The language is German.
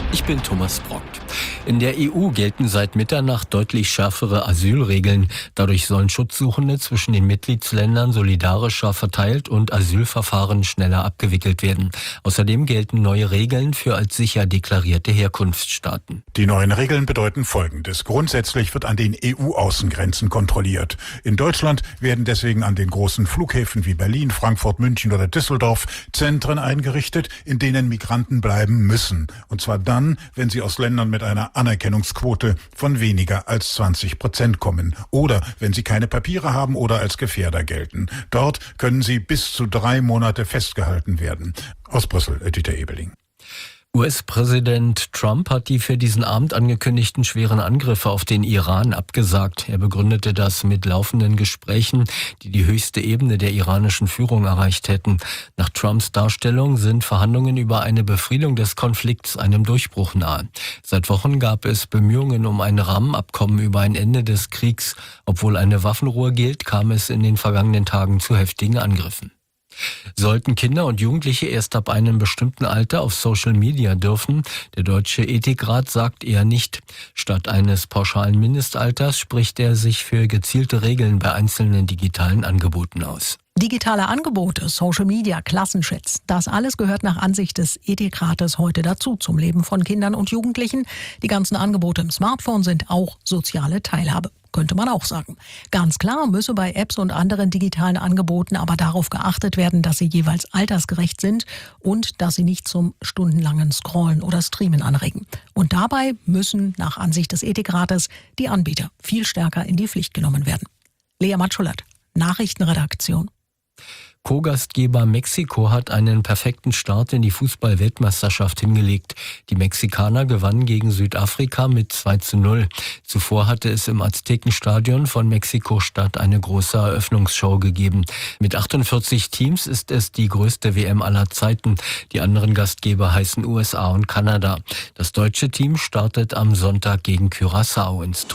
Ich bin Thomas Brock. In der EU gelten seit Mitternacht deutlich schärfere Asylregeln. Dadurch sollen Schutzsuchende zwischen den Mitgliedsländern solidarischer verteilt und Asylverfahren schneller abgewickelt werden. Außerdem gelten neue Regeln für als sicher deklarierte Herkunftsstaaten. Die neuen Regeln bedeuten Folgendes. Grundsätzlich wird an den EU-Außengrenzen kontrolliert. In Deutschland werden deswegen an den großen Flughäfen wie Berlin, Frankfurt, München oder Düsseldorf Zentren eingerichtet, in denen Migranten bleiben müssen. Und zwar dann, wenn sie aus Ländern mit einer Anerkennungsquote von weniger als 20% kommen oder wenn sie keine Papiere haben oder als Gefährder gelten. Dort können sie bis zu 3 Monate festgehalten werden. Aus Brüssel, Dieter Ebeling. US-Präsident Trump hat die für diesen Abend angekündigten schweren Angriffe auf den Iran abgesagt. Er begründete das mit laufenden Gesprächen, die die höchste Ebene der iranischen Führung erreicht hätten. Nach Trumps Darstellung sind Verhandlungen über eine Befriedung des Konflikts einem Durchbruch nahe. Seit Wochen gab es Bemühungen um ein Rahmenabkommen über ein Ende des Kriegs. Obwohl eine Waffenruhe gilt, kam es in den vergangenen Tagen zu heftigen Angriffen. Sollten Kinder und Jugendliche erst ab einem bestimmten Alter auf Social Media dürfen? Der Deutsche Ethikrat sagt eher nicht. Statt eines pauschalen Mindestalters spricht er sich für gezielte Regeln bei einzelnen digitalen Angeboten aus. Digitale Angebote, Social Media, Klassenchats, das alles gehört nach Ansicht des Ethikrates heute dazu zum Leben von Kindern und Jugendlichen. Die ganzen Angebote im Smartphone sind auch soziale Teilhabe. Könnte man auch sagen. Ganz klar müsse bei Apps und anderen digitalen Angeboten aber darauf geachtet werden, dass sie jeweils altersgerecht sind und dass sie nicht zum stundenlangen Scrollen oder Streamen anregen. Und dabei müssen nach Ansicht des Ethikrates die Anbieter viel stärker in die Pflicht genommen werden. Lea Matschulat, Nachrichtenredaktion. Co-Gastgeber Mexiko hat einen perfekten Start in die Fußball-Weltmeisterschaft hingelegt. Die Mexikaner gewannen gegen Südafrika mit 2:0. Zuvor hatte es im Aztekenstadion von Mexiko-Stadt eine große Eröffnungsshow gegeben. Mit 48 Teams ist es die größte WM aller Zeiten. Die anderen Gastgeber heißen USA und Kanada. Das deutsche Team startet am Sonntag gegen Curaçao ins